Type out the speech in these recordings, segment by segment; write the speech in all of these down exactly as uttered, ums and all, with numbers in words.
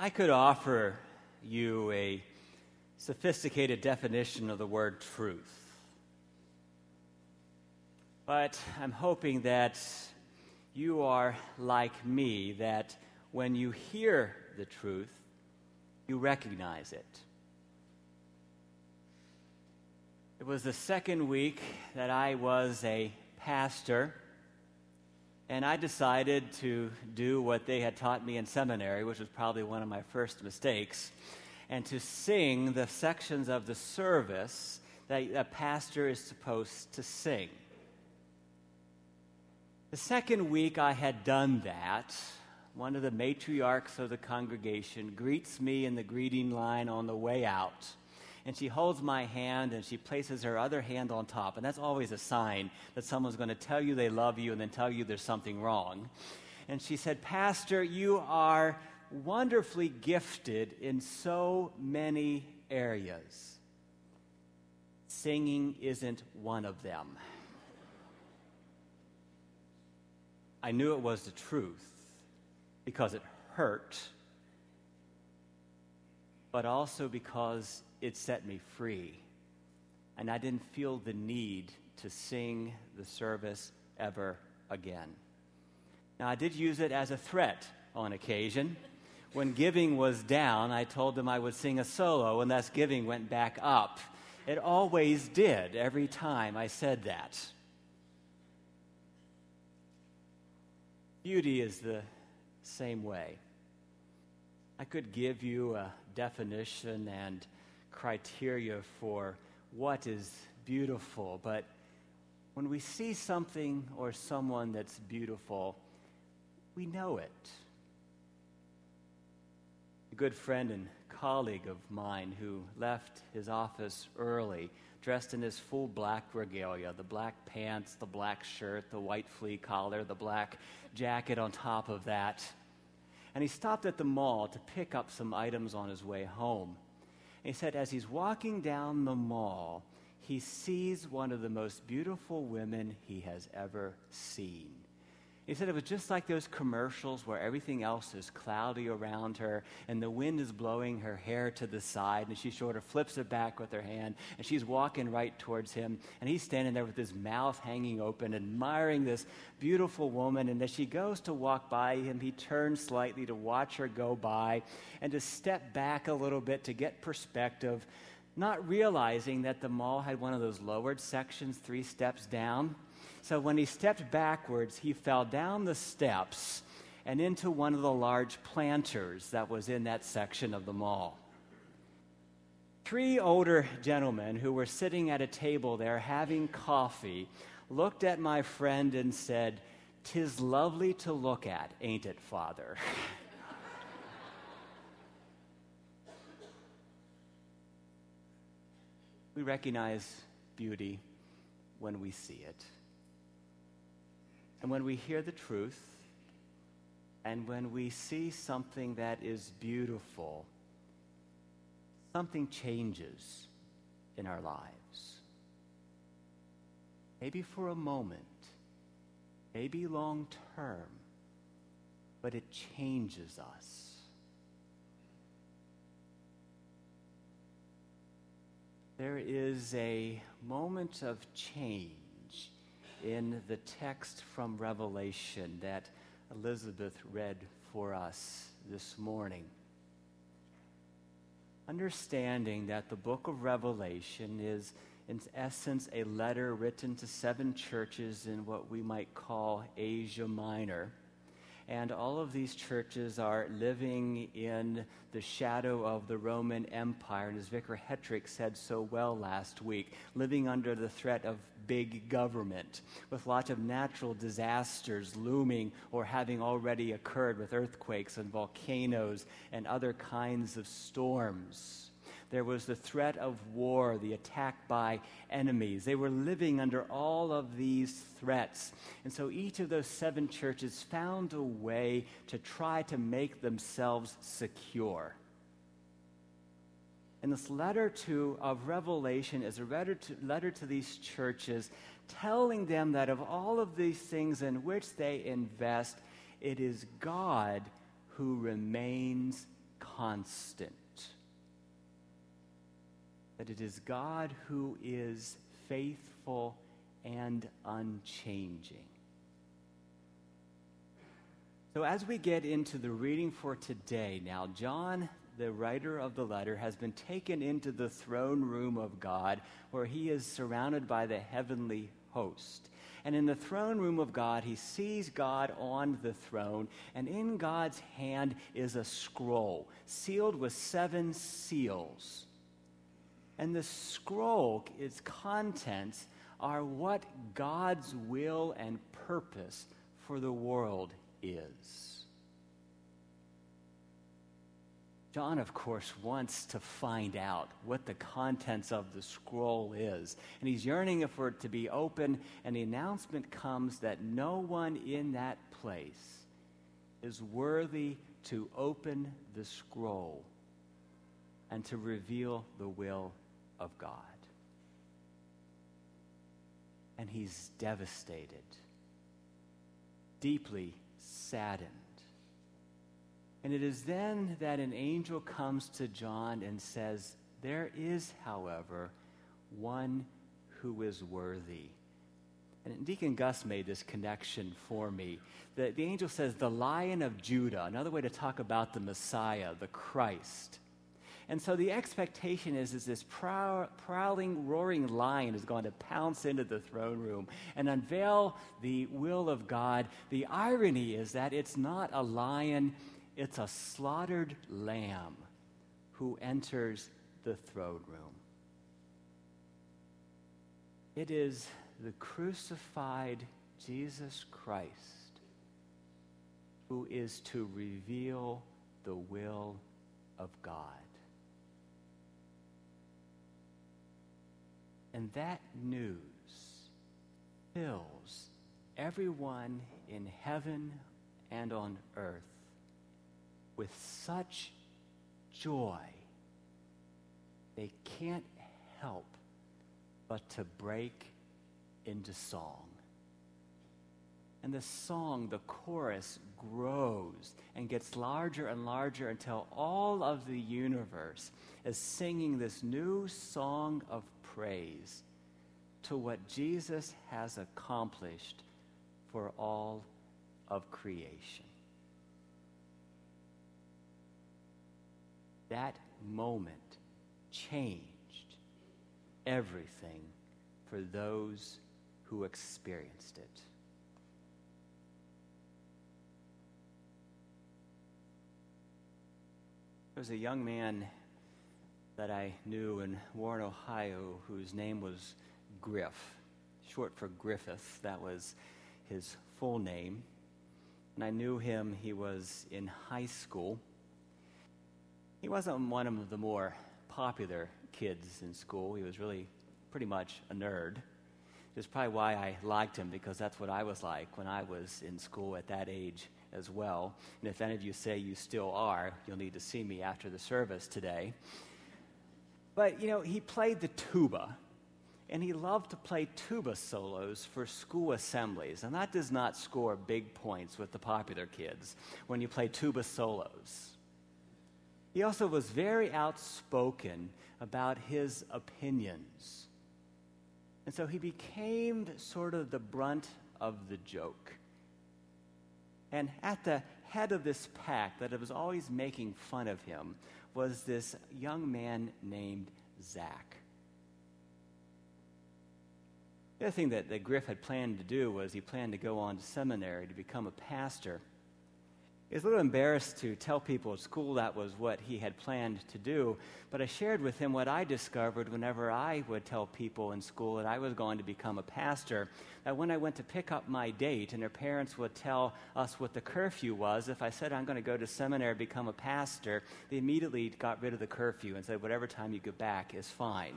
I could offer you a sophisticated definition of the word truth, but I'm hoping that you are like me, that when you hear the truth, you recognize it. It was the second week that I was a pastor, and I decided to do what they had taught me in seminary, which was probably one of my first mistakes, and to sing the sections of the service that a pastor is supposed to sing. The second week I had done that, one of the matriarchs of the congregation greets me in the greeting line on the way out. And she holds my hand and she places her other hand on top. And that's always a sign that someone's going to tell you they love you and then tell you there's something wrong. And she said, "Pastor, you are wonderfully gifted in so many areas. Singing isn't one of them." I knew it was the truth because it hurt, but also because it set me free, and I didn't feel the need to sing the service ever again. Now, I did use it as a threat on occasion. When giving was down, I told them I would sing a solo, and thus giving went back up. It always did, every time I said that. Beauty is the same way. I could give you a definition and criteria for what is beautiful, but when we see something or someone that's beautiful, we know it. A good friend and colleague of mine who left his office early, dressed in his full black regalia, the black pants, the black shirt, the white flea collar, the black jacket on top of that. And he stopped at the mall to pick up some items on his way home. And he said as he's walking down the mall, he sees one of the most beautiful women he has ever seen. He said it was just like those commercials where everything else is cloudy around her and the wind is blowing her hair to the side and she sort of flips it back with her hand and she's walking right towards him and he's standing there with his mouth hanging open, admiring this beautiful woman. And as she goes to walk by him, he turns slightly to watch her go by and to step back a little bit to get perspective, not realizing that the mall had one of those lowered sections three steps down. So when he stepped backwards, he fell down the steps and into one of the large planters that was in that section of the mall. Three older gentlemen who were sitting at a table there having coffee looked at my friend and said, "'Tis lovely to look at, ain't it, Father?" We recognize beauty when we see it. And when we hear the truth, and when we see something that is beautiful, something changes in our lives. Maybe for a moment, maybe long term, but it changes us. There is a moment of change in the text from Revelation that Elizabeth read for us this morning. Understanding that the book of Revelation is, in essence, a letter written to seven churches in what we might call Asia Minor. And all of these churches are living in the shadow of the Roman Empire. And as Vicar Hetrick said so well last week, living under the threat of big government, with lots of natural disasters looming or having already occurred with earthquakes and volcanoes and other kinds of storms. There was the threat of war, the attack by enemies. They were living under all of these threats. And so each of those seven churches found a way to try to make themselves secure. And this letter to, of Revelation is a letter to, letter to these churches telling them that of all of these things in which they invest, it is God who remains constant. That it is God who is faithful and unchanging. So as we get into the reading for today, now John, the writer of the letter, has been taken into the throne room of God, where he is surrounded by the heavenly host. And in the throne room of God, he sees God on the throne, and in God's hand is a scroll sealed with seven seals. And the scroll, its contents, are what God's will and purpose for the world is. John, of course, wants to find out what the contents of the scroll is. And he's yearning for it to be open, and the announcement comes that no one in that place is worthy to open the scroll and to reveal the will of God. And he's devastated, deeply saddened. And it is then that an angel comes to John and says, there is, however, one who is worthy. And Deacon Gus made this connection for me. The, the angel says, the Lion of Judah, another way to talk about the Messiah, the Christ. And so the expectation is, is this prow, prowling, roaring lion is going to pounce into the throne room and unveil the will of God. The irony is that it's not a lion, it's a slaughtered lamb who enters the throne room. It is the crucified Jesus Christ who is to reveal the will of God. And that news fills everyone in heaven and on earth with such joy, they can't help but to break into song. And the song, the chorus, grows and gets larger and larger until all of the universe is singing this new song of praise to what Jesus has accomplished for all of creation. That moment changed everything for those who experienced it. There was a young man that I knew in Warren, Ohio, whose name was Griff, short for Griffith. That was his full name. And I knew him, he was in high school. He wasn't one of the more popular kids in school. He was really pretty much a nerd. It's probably why I liked him, because that's what I was like when I was in school at that age as well. And if any of you say you still are, you'll need to see me after the service today. But, you know, he played the tuba, and he loved to play tuba solos for school assemblies. And that does not score big points with the popular kids when you play tuba solos. He also was very outspoken about his opinions. And so he became sort of the brunt of the joke. And at the head of this pack that was always making fun of him was this young man named Zach. The other thing that, that Griff had planned to do was he planned to go on to seminary to become a pastor. He was a little embarrassed to tell people at school that was what he had planned to do, but I shared with him what I discovered whenever I would tell people in school that I was going to become a pastor, that when I went to pick up my date and their parents would tell us what the curfew was, if I said I'm going to go to seminary, become a pastor, they immediately got rid of the curfew and said whatever time you get back is fine.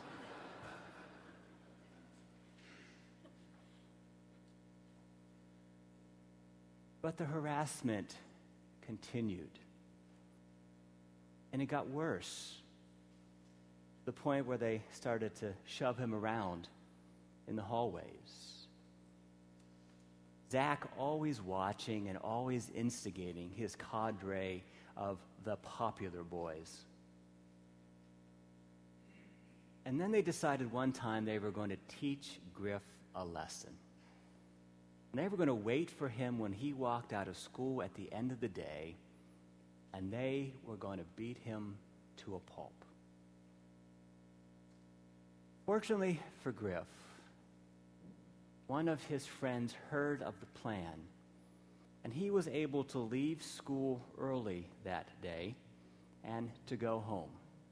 But the harassment continued. And it got worse, to the point where they started to shove him around in the hallways. Zach always watching and always instigating his cadre of the popular boys. And then they decided one time they were going to teach Griff a lesson. And they were going to wait for him when he walked out of school at the end of the day, and they were going to beat him to a pulp. Fortunately for Griff, one of his friends heard of the plan, and he was able to leave school early that day and to go home.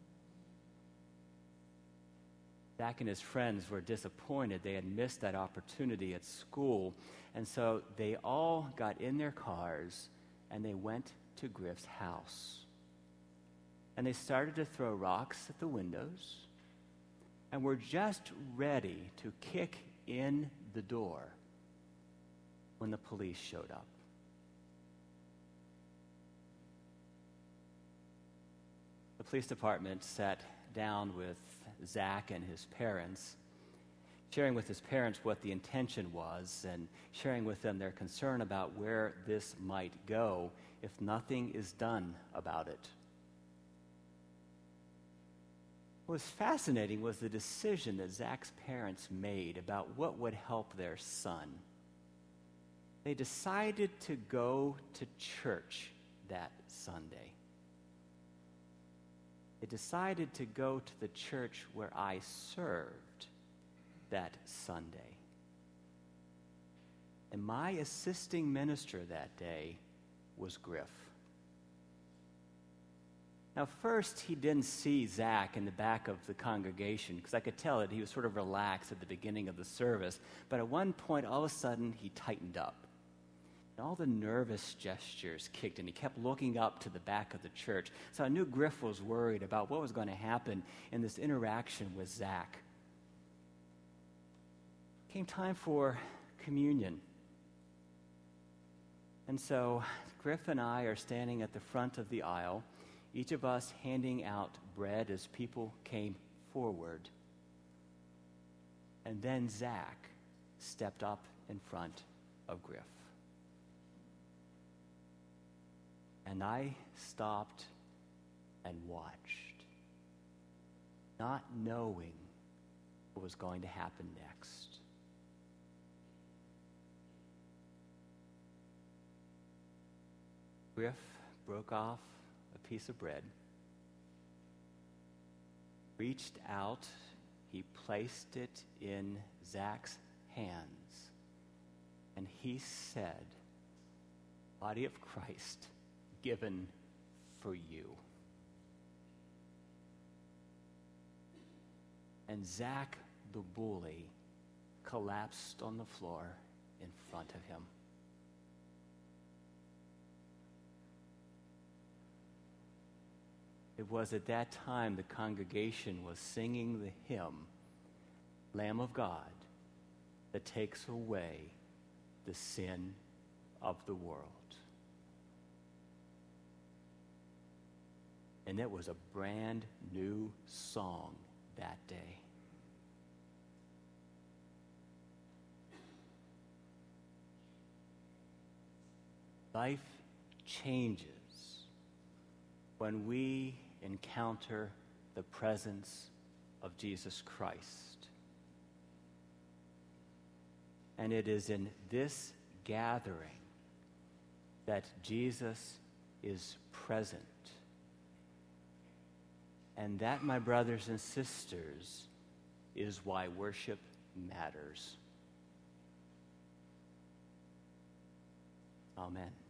Zach and his friends were disappointed. They had missed that opportunity at school, and so they all got in their cars and they went to Griff's house. And they started to throw rocks at the windows and were just ready to kick in the door when the police showed up. The police department sat down with Zach and his parents, sharing with his parents what the intention was and sharing with them their concern about where this might go if nothing is done about it. What was fascinating was the decision that Zach's parents made about what would help their son. They decided to go to church that Sunday. They decided to go to the church where I served that Sunday. And my assisting minister that day was Griff. Now, first, he didn't see Zach in the back of the congregation because I could tell that he was sort of relaxed at the beginning of the service. But at one point, all of a sudden, he tightened up. And all the nervous gestures kicked in. He kept looking up to the back of the church. So I knew Griff was worried about what was going to happen in this interaction with Zach. It came time for communion. And so Griff and I are standing at the front of the aisle, each of us handing out bread as people came forward. And then Zach stepped up in front of Griff. And I stopped and watched, not knowing what was going to happen next. Griff broke off a piece of bread, reached out, he placed it in Zach's hands, and he said, "Body of Christ, given for you." And Zach, the bully, collapsed on the floor in front of him. It was at that time the congregation was singing the hymn, "Lamb of God, that takes away the sin of the world." And it was a brand new song that day. Life changes when we encounter the presence of Jesus Christ. And it is in this gathering that Jesus is present. And that, my brothers and sisters, is why worship matters. Amen.